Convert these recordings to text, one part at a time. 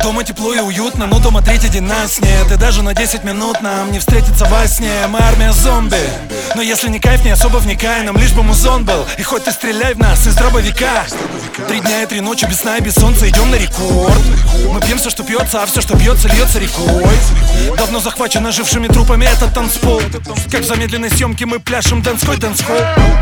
Дома тепло и уютно, но дома третий день нас нет. И даже на 10 минут нам не встретиться во сне. Мы армия зомби, но если не кайф, не особо вникай. Нам лишь бы музон был, и хоть ты стреляй в нас из дробовика. 3 дня и 3 ночи без сна и без солнца идем на рекорд. Мы пьем все, что пьется, а все, что бьется, льется рекой. Давно захвачен ожившими трупами этот танцпол. Как в замедленной съемке мы пляшем дэнской дэнсхолл.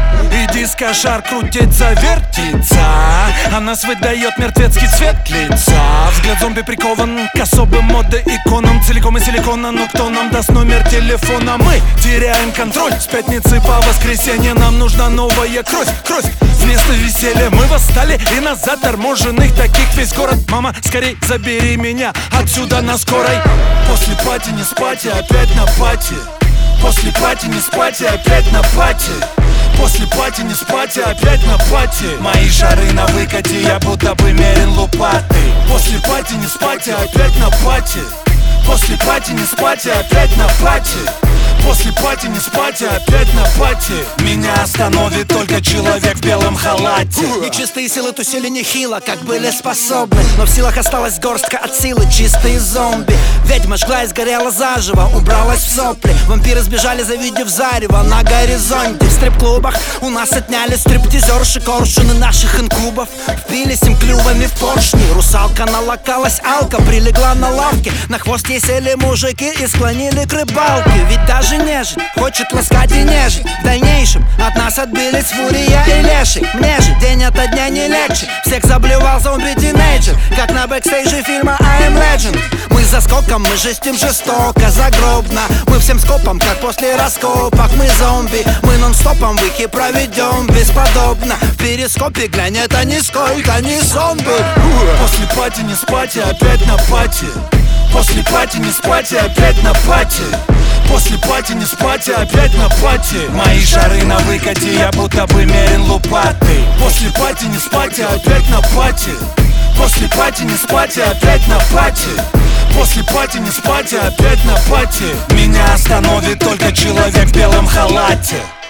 И диско-шар крутится, вертится, а нас выдает мертвецкий цвет лица. Взгляд зомби прикован к особым моды-иконам. Целиком из силикона, но кто нам даст номер телефона? Мы теряем контроль. С пятницы по воскресенье нам нужна новая кровь. Кровь вместо веселья. Мы восстали и нас заторможенных таких весь город. Мама, скорей забери меня отсюда на скорой. После пати не спать, и опять на пати. После пати не спать, и опять на пати. После пати не спать, и опять на пати. Мои шары на выкате, я будто бы мерен лопатой. После пати не спать, и опять на пати. После пати не спать, и опять на пати. После пати не спать, и опять на пати. Меня остановит только человек в белом халате. Нечистые силы тусили нехило, как были способны, но в силах осталась горстка от силы, чистые зомби. Ведьма жгла и сгорела заживо, убралась в сопли. Вампиры сбежали, завидев зарево на горизонте. В стрип-клубах у нас отняли стриптизерши, коршуны наших инкубов. Впились им клювами в поршни. Русалка налокалась, алка прилегла на лавке. На хвост ей сели мужики и склонили к рыбалке. Ведь даже нежить хочет ласкать и нежить. В дальнейшем от нас отбились фурия и леший. Мне же день ото дня не легче. Всех заблевал зомби-тинейджер, как на бэкстейже фильма I Am Legend. Мы за скоком, мы жестим жестоко, загробно. Мы всем скопом, как после раскопок. Мы зомби, мы нон-стопом выхи проведем бесподобно. В перископе глянь, это нисколько не зомби. После пати не спать, и опять на пати. После пати не спать, и опять на пати. После пати не спать, и опять на пати. Мои шары на выкате, я будто бы мерен лопатой. После пати не спать, и опять на пати. После пати не спать, и опять на пати. После пати не спать, и опять на пати. Меня остановит только человек в белом халате.